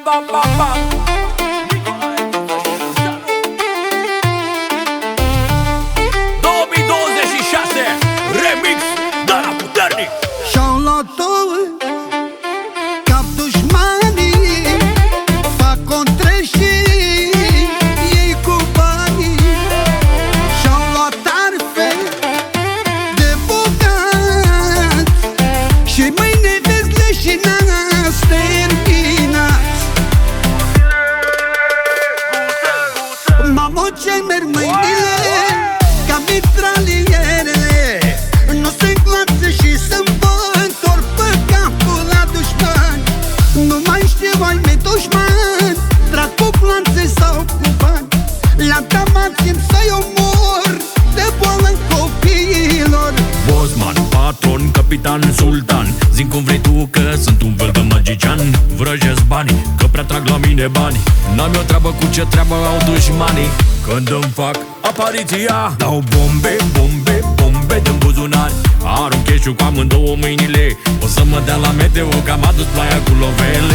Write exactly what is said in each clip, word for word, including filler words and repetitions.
bam, bam, bam. două mii douăzeci și șase Remix Dana Puternic. Și-au luat-o cap dușmanii, fac contre și ei cu banii. Și-au luat arfe de bogat și mâine vezi leșinați terminați. Mamă, ce merg mâinile ca mitralierele, nu se înclață și se-mi întorc pe capul la dușmani. Nu mai știu ai mei dușmani, trag cu planțe sau cu bani. La dama țin să-i omor de boală copiilor. Bosman, patron, capitan, sultan, zi cum vrei tu că sunt un fel de magician. Vrăjesc banii, că prea trag la mine bani. N-am eu treabă cu ce treabă au dușmanii. Când îmi fac apariția, dau bombe, bombe, bombe din buzunar. Arunc cash-ul cu amândouă mâinile, o să mă dea la meteo că am adus ploaia cu lovele.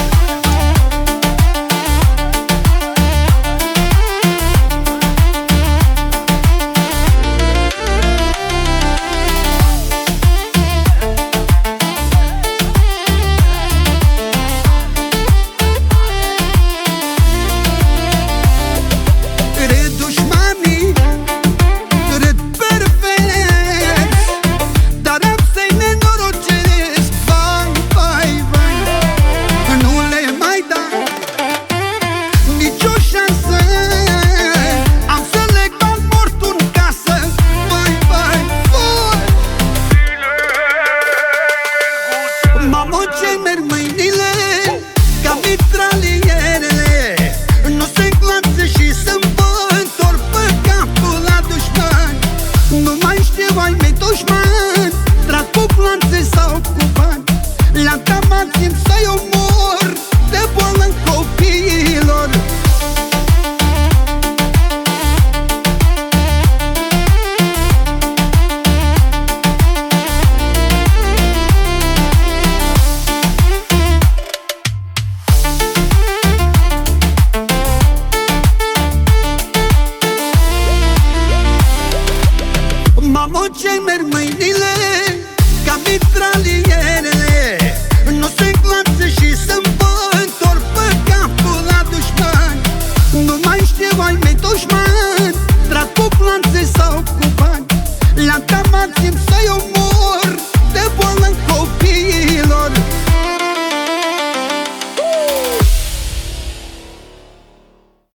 Mamă, ce merg mâinile ca mitralierele, nu se înclață și se-mi întorc pe capul la dușmani. Nu mai știu ai mei dușmani, trag cu planțe sau cu bani. La dama țin